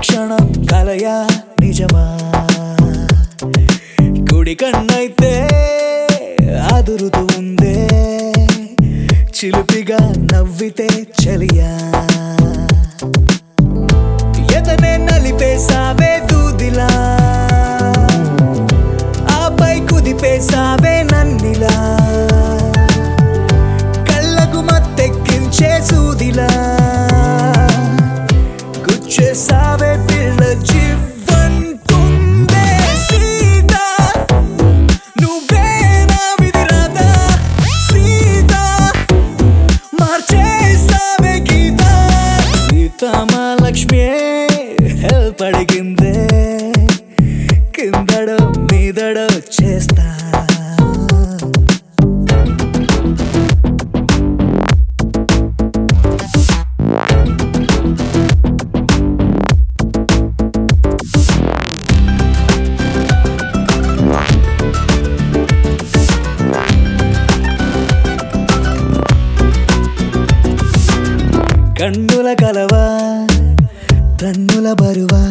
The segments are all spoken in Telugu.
క్షణం కలయా నిజమా కుడి కన్నైతే ఆదురుతూ ఉందే చిలిపిగా నవ్వితే చలియా ఎదనే నలిపేసావే దూదిలా ఆపై కుదిపేసావే నన్నిలా కళ్ళకు మత్తెక్కించే సూదిలా గుచ్చేసావే పిల్ల జీవంటుందే సీతా నువ్వే నా విధి రాదా సీతా మార్చేసావే గీత సీతామహాలక్ష్మి హెల్ప్ అడిగిందే కిందడో మీదడో చేస్తా కన్నుల కలవా తన్నుల బరువా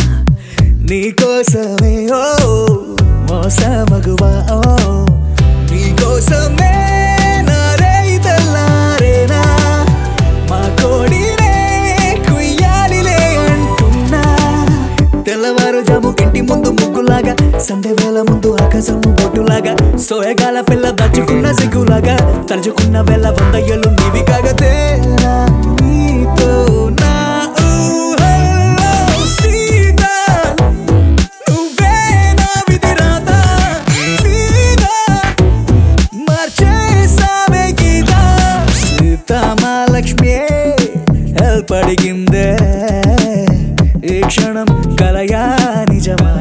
నీకోసమే ఓ మోసమగువా ఓ నీకోసమే నారే తెల్లారేనా మా కోడినే కుయ్యాలిలే అంటున్నా తెల్లవారుజాము ఇంటి ముందు ముగ్గులాగా సండే వేళ ముందు ఆకాశము బొట్టులాగా సోయగాల పిల్ల దాచుకున్న సిగ్గులాగా తలుచుకున్న వేళ 100 ఏళ్ళు నీవి కాగతేరా నీతో నా ఊహల్లో సీతా నువ్వే నా విధి రాదా సీతా మార్చేసావే గీత సీతామహాలక్ష్మి హెల్ప్ అడిగిందే ఈ క్షణం కలయా నిజమా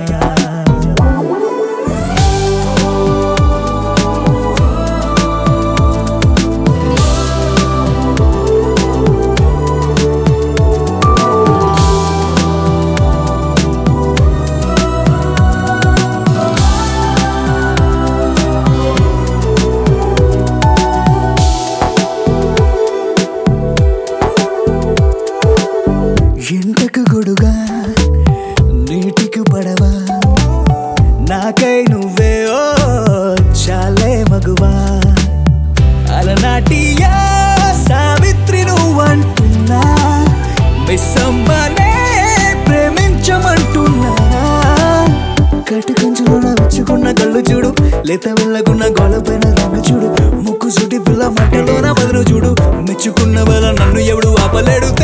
ఎంటకు గొడుగా నీటికి పడవా నాకై నువ్వే ఓ చాలే మగువా అలనాటియా సావిత్రి నువ్వంటున్నా మిస్సమ్మనే ప్రేమించమంటున్నా కటి కంచులోన విచ్చుకున్న కళ్ళు చూడు లేత వెళ్ళకున్న గోలపైన రంగు చూడు ముక్కు సుటి పిల్ల మట్టలోన బదులు చూడు మెచ్చుకున్న వేళ నన్ను ఎవడు ఆపలేడు